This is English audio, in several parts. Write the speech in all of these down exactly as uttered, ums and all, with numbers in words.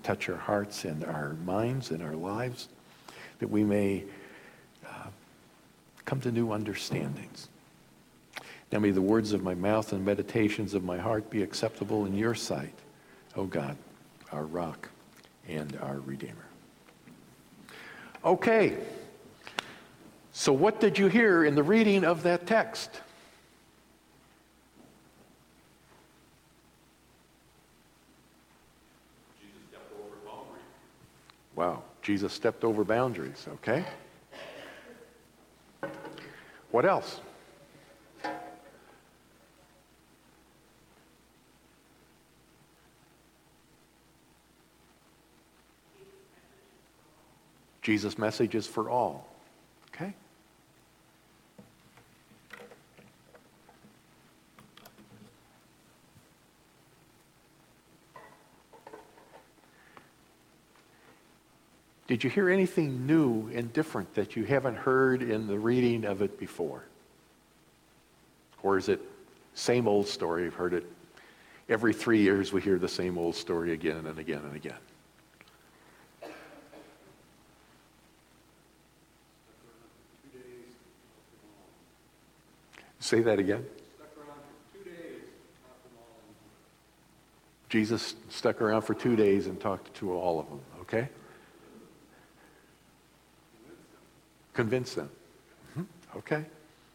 touch our hearts and our minds and our lives, that we may uh, come to new understandings. Now may the words of my mouth and meditations of my heart be acceptable in your sight, O God, our rock and our Redeemer. Okay, so what did you hear in the reading of that text? Jesus stepped over boundaries. Wow, Jesus stepped over boundaries, okay? What else? Jesus' message is for all. Okay? Did you hear anything new and different that you haven't heard in the reading of it before? Or is it same old story? You've heard it every three years. We hear the same old story again and again and again. Say that again. Stuck around for two days, talked them all in. Jesus stuck around for two days and talked to all of them, okay? Convince them. Mm-hmm. Okay.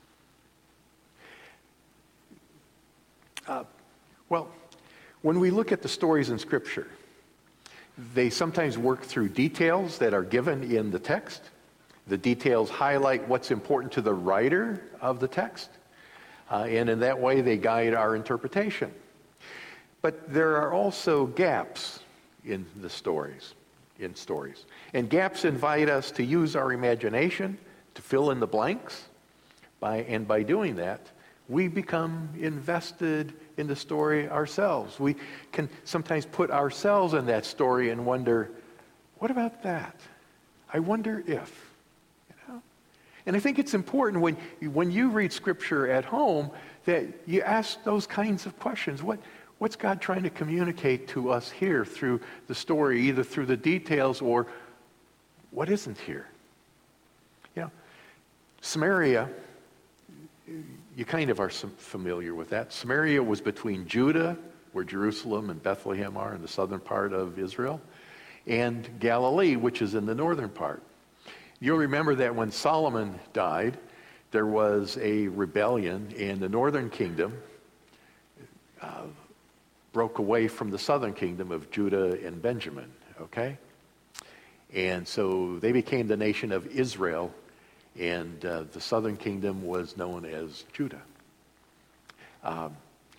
Uh, well, when we look at the stories in Scripture, they sometimes work through details that are given in the text. The details highlight what's important to the writer of the text. Uh, and in that way, they guide our interpretation. But there are also gaps in the stories, in stories. And gaps invite us to use our imagination to fill in the blanks. By, and by doing that, we become invested in the story ourselves. We can sometimes put ourselves in that story and wonder, what about that? I wonder if. And I think it's important when you, when you read Scripture at home that you ask those kinds of questions. What, what's God trying to communicate to us here through the story, either through the details or what isn't here? You know, Samaria, you kind of are familiar with that. Samaria was between Judah, where Jerusalem and Bethlehem are in the southern part of Israel, and Galilee, which is in the northern part. You'll remember that when Solomon died, there was a rebellion, and the northern kingdom uh, broke away from the southern kingdom of Judah and Benjamin, okay? And so they became the nation of Israel, and uh, the southern kingdom was known as Judah. Um,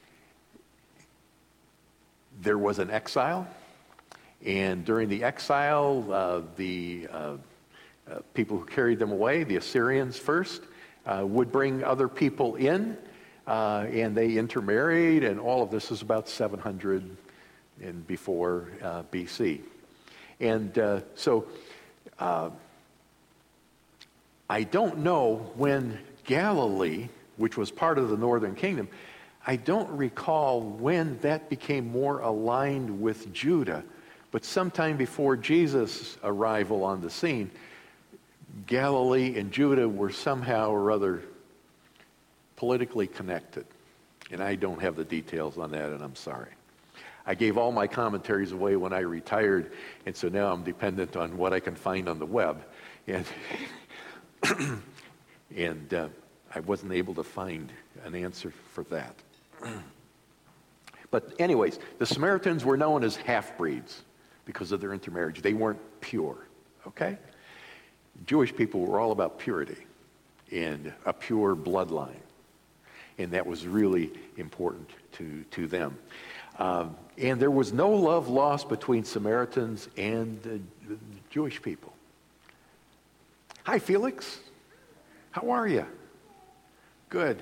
there was an exile, and during the exile, uh, the uh, Uh, people who carried them away, the Assyrians first, uh, would bring other people in, uh, and they intermarried, and all of this is about seven hundred and before uh, B C. And uh, so uh, I don't know when Galilee, which was part of the northern kingdom, I don't recall when that became more aligned with Judah, but sometime before Jesus' arrival on the scene, Galilee and Judah were somehow or other politically connected. And I don't have the details on that, and I'm sorry. I gave all my commentaries away when I retired, and so now I'm dependent on what I can find on the web. And, and uh, I wasn't able to find an answer for that. But anyways, the Samaritans were known as half-breeds because of their intermarriage. They weren't pure, okay? Jewish people were all about purity and a pure bloodline. And that was really important to, to them. Um, and there was no love lost between Samaritans and the, the Jewish people. Hi, Felix. How are you? Good.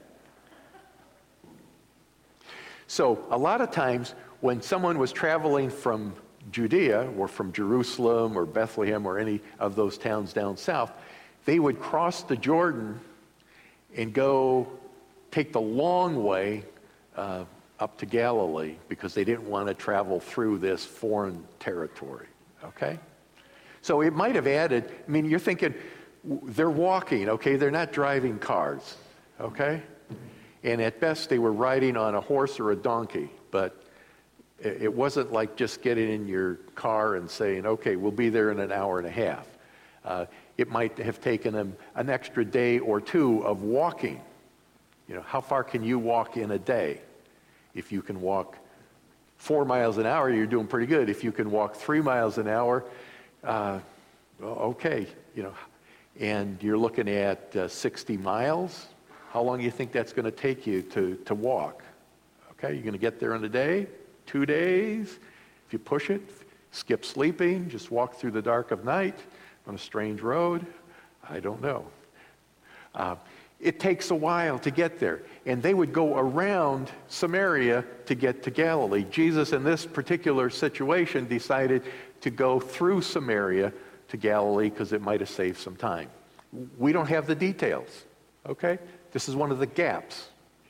So a lot of times when someone was traveling from Judea or from Jerusalem or Bethlehem or any of those towns down south, they would cross the Jordan and go take the long way uh, up to Galilee because they didn't want to travel through this foreign territory, okay? So it might have added, I mean, you're thinking, they're walking, okay? They're not driving cars, okay? And at best, they were riding on a horse or a donkey, but it wasn't like just getting in your car and saying, okay, we'll be there in an hour and a half. Uh, it might have taken them an extra day or two of walking. You know, how far can you walk in a day? If you can walk four miles an hour, you're doing pretty good. If you can walk three miles an hour, uh, well, okay, you know, and you're looking at uh, sixty miles. How long do you think that's going to take you to, to walk? Okay, you're going to get there in a day, two days. If you push it, skip sleeping, just walk through the dark of night on a strange road. I don't know. Uh, it takes a while to get there. And they would go around Samaria to get to Galilee. Jesus, in this particular situation, decided to go through Samaria to Galilee because it might have saved some time. We don't have the details, okay? This is one of the gaps.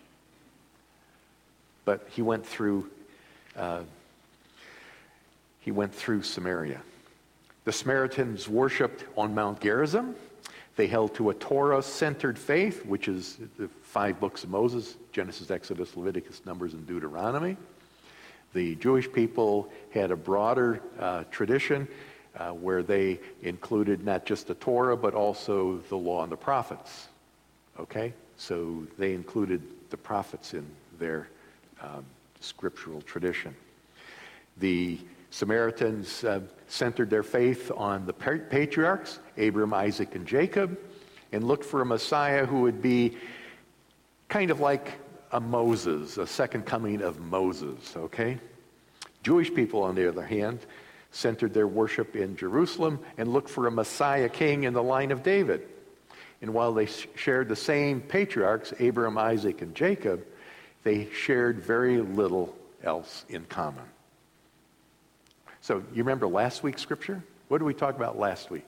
But he went through, uh, he went through Samaria. The Samaritans worshipped on Mount Gerizim. They held to a Torah-centered faith, which is the five books of Moses, Genesis, Exodus, Leviticus, Numbers, and Deuteronomy. The Jewish people had a broader uh, tradition uh, where they included not just the Torah, but also the law and the prophets. Okay? So they included the prophets in their um, scriptural tradition. The Samaritans uh, centered their faith on the patriarchs, Abraham, Isaac, and Jacob, and looked for a Messiah who would be kind of like a Moses, a second coming of Moses, okay? Jewish people, on the other hand, centered their worship in Jerusalem and looked for a Messiah king in the line of David. And while they shared the same patriarchs, Abraham, Isaac, and Jacob, they shared very little else in common. So you remember last week's scripture? What did we talk about last week?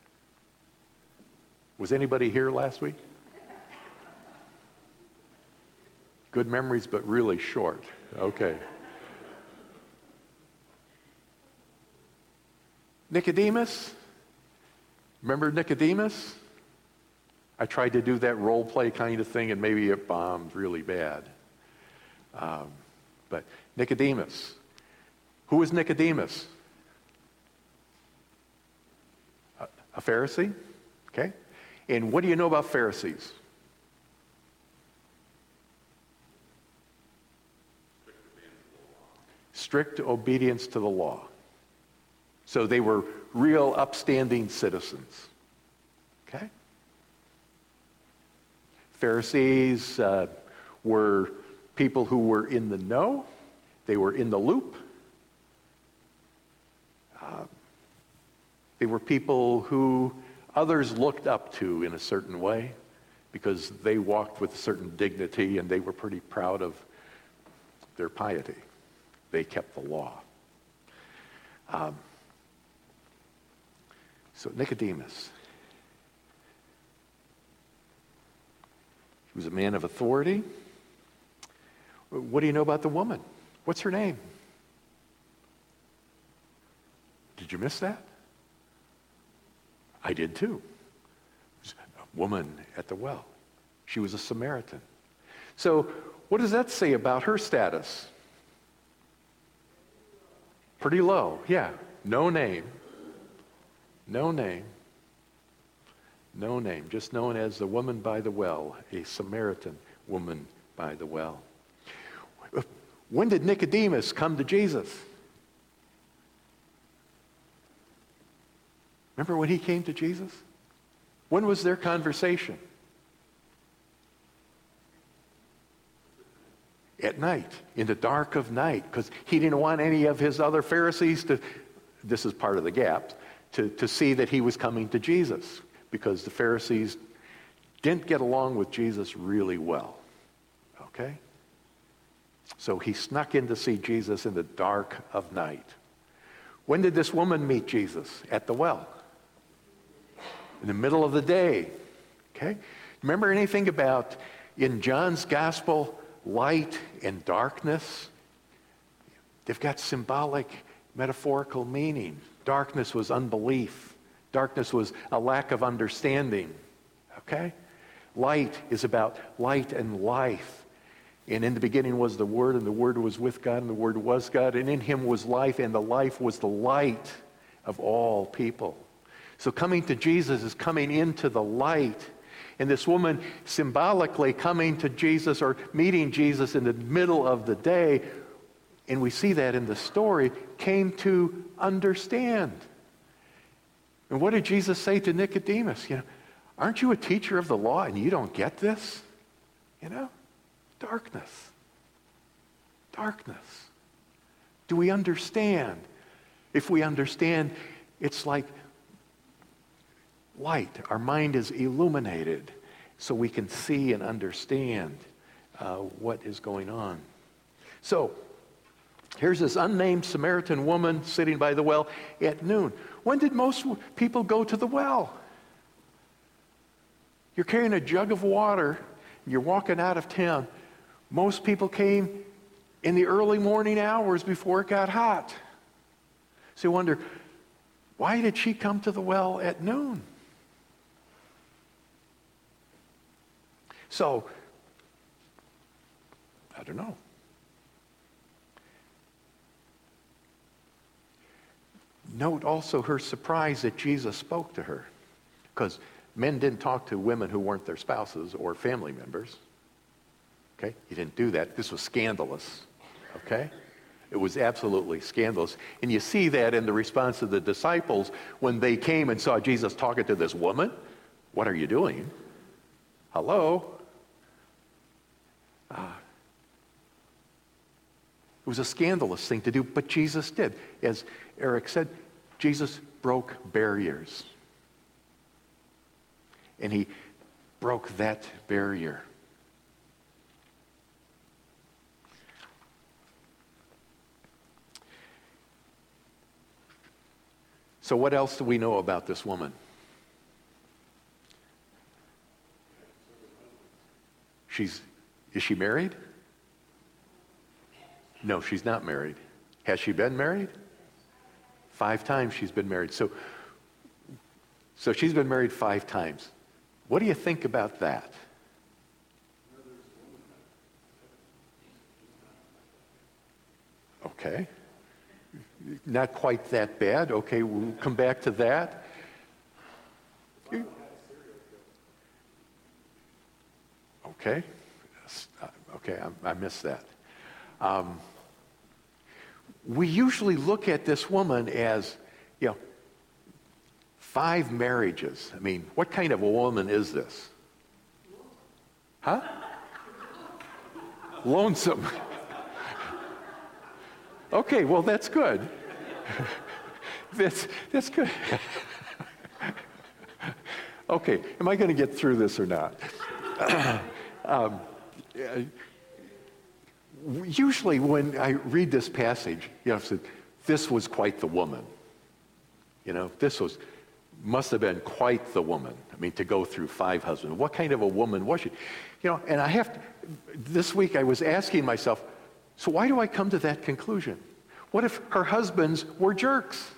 Was anybody here last week? Good memories, but really short. Okay. Nicodemus. Remember Nicodemus? I tried to do that role play kind of thing, and maybe it bombed really bad. Um, but Nicodemus. Who was Nicodemus? A, a Pharisee? Okay. And what do you know about Pharisees? Strict obedience to the law. So they were real upstanding citizens. Okay? Pharisees uh, were people who were in the know. They were in the loop. Uh, they were people who others looked up to in a certain way because they walked with a certain dignity and they were pretty proud of their piety. They kept the law. Um, so Nicodemus. He was a man of authority. What do you know about the woman? What's her name? Did you miss that? I did too. A woman at the well. She was a Samaritan. So what does that say about her status? Pretty low, yeah. No name. No name. No name. Just known as the woman by the well, a Samaritan woman by the well. When did Nicodemus come to Jesus? Remember when he came to Jesus? When was their conversation? At night, in the dark of night, because he didn't want any of his other Pharisees to, this is part of the gap, to, to see that he was coming to Jesus, because the Pharisees didn't get along with Jesus really well. Okay? So he snuck in to see Jesus in the dark of night. When did this woman meet Jesus? At the well. In the middle of the day. Okay? Remember anything about in John's gospel, light and darkness, they've got symbolic, metaphorical meaning. Darkness was unbelief. Darkness was a lack of understanding. Okay? Light is about light and life. And in the beginning was the Word, and the Word was with God, and the Word was God, and in Him was life, and the life was the light of all people. So coming to Jesus is coming into the light. And this woman symbolically coming to Jesus or meeting Jesus in the middle of the day, and we see that in the story, came to understand. And what did Jesus say to Nicodemus? You know, aren't you a teacher of the law and you don't get this? You know, darkness. Darkness. Do we understand? If we understand, it's like light. Our mind is illuminated so we can see and understand uh, what is going on. So, here's this unnamed Samaritan woman sitting by the well at noon. When did most people go to the well? You're carrying a jug of water, and you're walking out of town. Most people came in the early morning hours before it got hot. So you wonder, why did she come to the well at noon? So, I don't know. Note also her surprise that Jesus spoke to her, because men didn't talk to women who weren't their spouses or family members. Okay? He didn't do that. This was scandalous. Okay? It was absolutely scandalous. And you see that in the response of the disciples when they came and saw Jesus talking to this woman. What are you doing? Hello? Uh, it was a scandalous thing to do, but Jesus did. As Eric said, Jesus broke barriers. And he broke that barrier. So what else do we know about this woman? She's, is she married? No, she's not married. Has she been married? Five times she's been married. So, so she's been married five times. What do you think about that? Okay. Not quite that bad. Okay, we'll come back to that. Okay. Okay, I, I missed that. Um, we usually look at this woman as, you know, five marriages. I mean, what kind of a woman is this? Huh? Lonesome. Okay, well, that's good. that's, that's good. Okay, am I going to get through this or not? um, uh, usually when I read this passage, you know, I said, this was quite the woman. You know, this was, must have been quite the woman. I mean, to go through five husbands. What kind of a woman was she? You know, and I have to, this week I was asking myself, so why do I come to that conclusion? What if her husbands were jerks?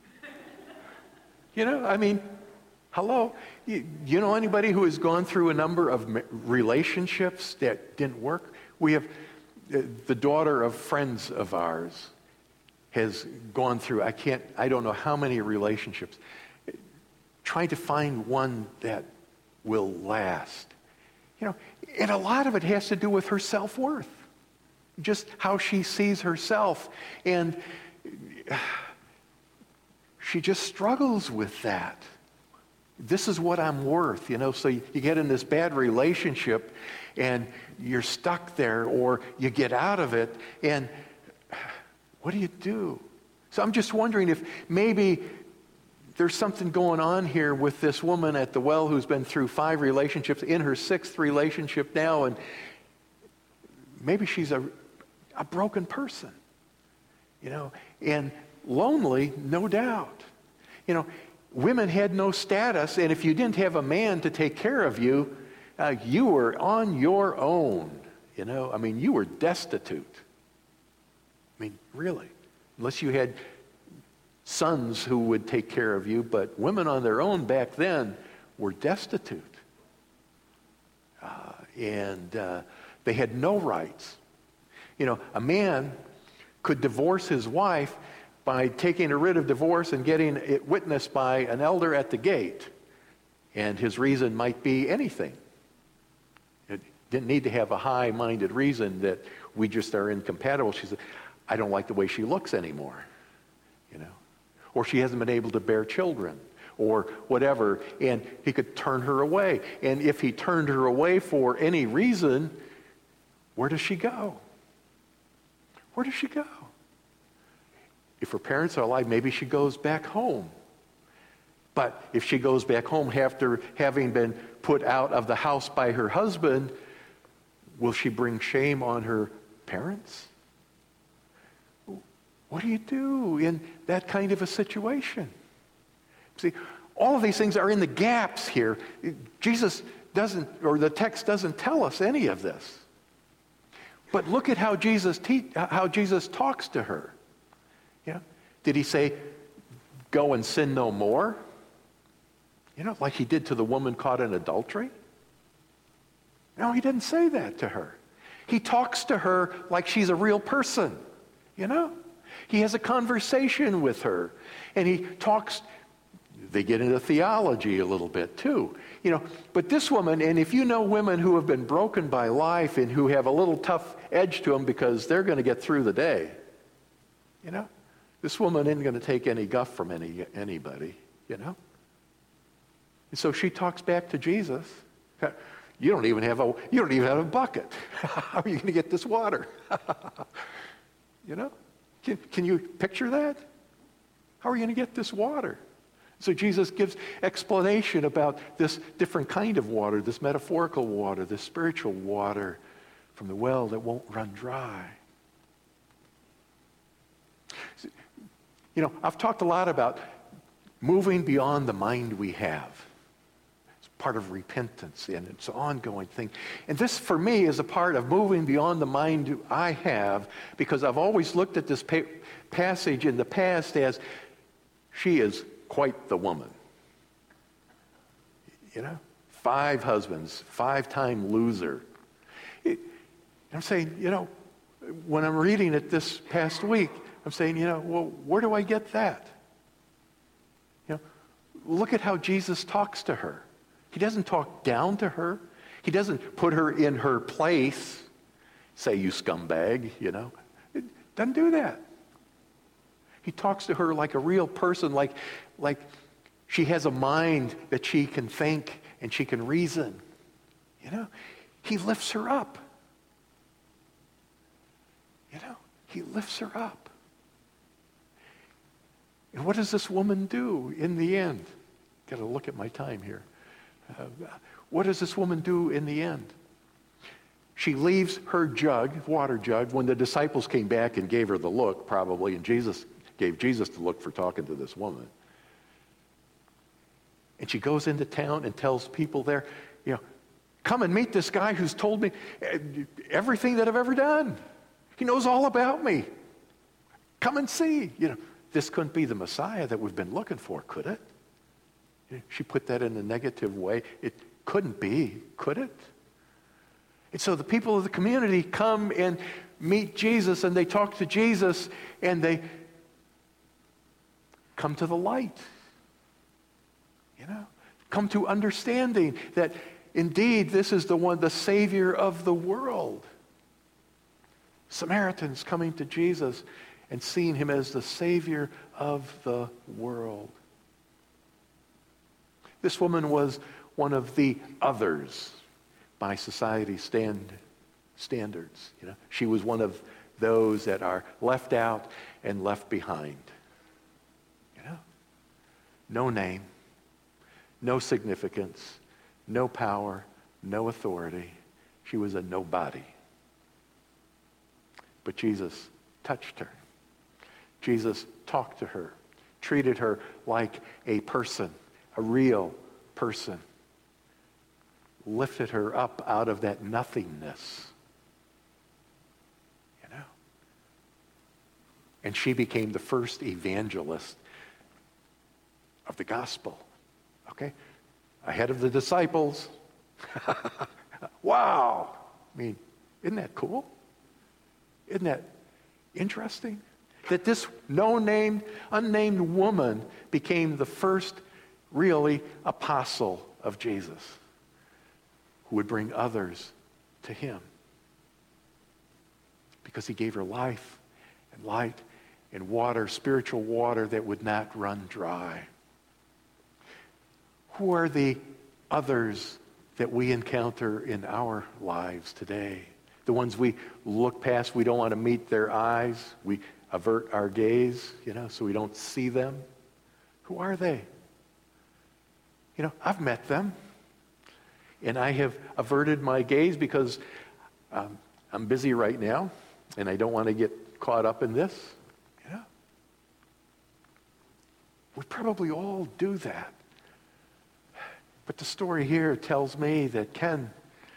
You know, I mean, hello? You, you know anybody who has gone through a number of relationships that didn't work? We have, uh, the daughter of friends of ours has gone through, I can't, I don't know how many relationships, trying to find one that will last. You know, and a lot of it has to do with her self-worth. Just how she sees herself. And she just struggles with that. This is what I'm worth, you know. So you, you get in this bad relationship and you're stuck there, or you get out of it, and what do you do? So I'm just wondering if maybe there's something going on here with this woman at the well who's been through five relationships, in her sixth relationship now, and maybe she's a a broken person, you know, and lonely, no doubt. You know, women had no status, and if you didn't have a man to take care of you, uh, you were on your own. You know, I mean, you were destitute. I mean, really. Unless you had sons who would take care of you, but women on their own back then were destitute. Uh, and uh, they had no rights. You know, a man could divorce his wife by taking a writ of divorce and getting it witnessed by an elder at the gate. And his reason might be anything. It didn't need to have a high-minded reason that we just are incompatible. She said, I don't like the way she looks anymore, you know. Or she hasn't been able to bear children, or whatever, and he could turn her away. And if he turned her away for any reason, where does she go? Where does she go? If her parents are alive, maybe she goes back home. But if she goes back home after having been put out of the house by her husband, will she bring shame on her parents? What do you do in that kind of a situation? See, all of these things are in the gaps here. Jesus doesn't, or the text doesn't tell us any of this. But look at how Jesus te- how Jesus talks to her. Yeah, did he say, "Go and sin no more"? You know, like he did to the woman caught in adultery? No, he didn't say that to her. He talks to her like she's a real person. You know, he has a conversation with her, and he talks. They get into theology a little bit too. You know, but this woman, and if you know women who have been broken by life and who have a little tough edge to them because they're going to get through the day, you know, this woman isn't going to take any guff from any anybody, you know. And so she talks back to Jesus. You don't even have a you don't even have a bucket. How are you going to get this water? You know, can can you picture that? How are you going to get this water? So Jesus gives explanation about this different kind of water, this metaphorical water, this spiritual water from the well that won't run dry. You know, I've talked a lot about moving beyond the mind we have. It's part of repentance, and it's an ongoing thing. And this, for me, is a part of moving beyond the mind I have, because I've always looked at this pa- passage in the past as she is quite the woman. You know, five husbands, five-time loser. It, I'm saying, you know, when I'm reading it this past week, I'm saying, you know, well, where do I get that? You know, look at how Jesus talks to her. He doesn't talk down to her. He doesn't put her in her place, say, you scumbag, you know. It doesn't do that. He talks to her like a real person, like, like she has a mind that she can think and she can reason. You know, he lifts her up. You know, he lifts her up. And what does this woman do in the end? Got to look at my time here. Uh, what does this woman do in the end? She leaves her jug, water jug, when the disciples came back and gave her the look, probably, and Jesus gave Jesus the look for talking to this woman. And she goes into town and tells people there, you know, come and meet this guy who's told me everything that I've ever done. He knows all about me. Come and see. You know, this couldn't be the Messiah that we've been looking for, could it? She put that in a negative way. It couldn't be, could it? And so the people of the community come and meet Jesus, and they talk to Jesus, and they come to the light. You know, come to understanding that indeed this is the one, the Savior of the world. Samaritans coming to Jesus and seeing him as the Savior of the world. This woman was one of the others by society's stand, standards. You know, she was one of those that are left out and left behind. You know, no name, no significance, no power, no authority. She was a nobody. But Jesus touched her. Jesus talked to her, treated her like a person, a real person, lifted her up out of that nothingness And she became the first evangelist of the gospel. Okay? Ahead of the disciples. Wow! I mean, isn't that cool? Isn't that interesting? That this no-named, unnamed woman became the first really apostle of Jesus who would bring others to him. Because he gave her life and light and water, spiritual water that would not run dry. Who are the others that we encounter in our lives today? The ones we look past, we don't want to meet their eyes. We avert our gaze, you know, so we don't see them. Who are they? You know, I've met them. And I have averted my gaze because um, I'm busy right now, and I don't want to get caught up in this. You know? We probably all do that. But the story here tells me that, Ken,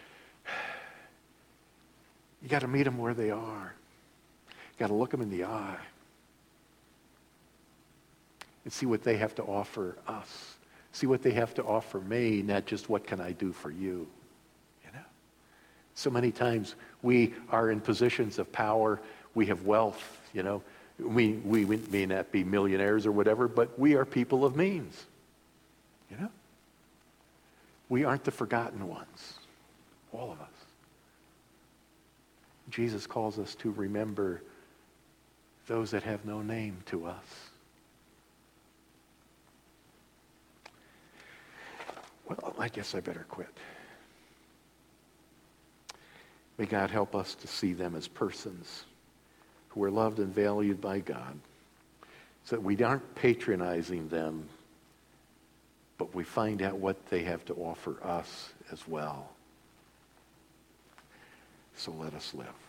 you got to meet them where they are. You got to look them in the eye and see what they have to offer us. See what they have to offer me, not just what can I do for you. You know? So many times we are in positions of power. We have wealth, you know. We, we may not be millionaires or whatever, but we are people of means. You know? We aren't the forgotten ones. All of us. Jesus calls us to remember those that have no name to us. Well, I guess I better quit. May God help us to see them as persons who are loved and valued by God, so that we aren't patronizing them, but we find out what they have to offer us as well. So let us live.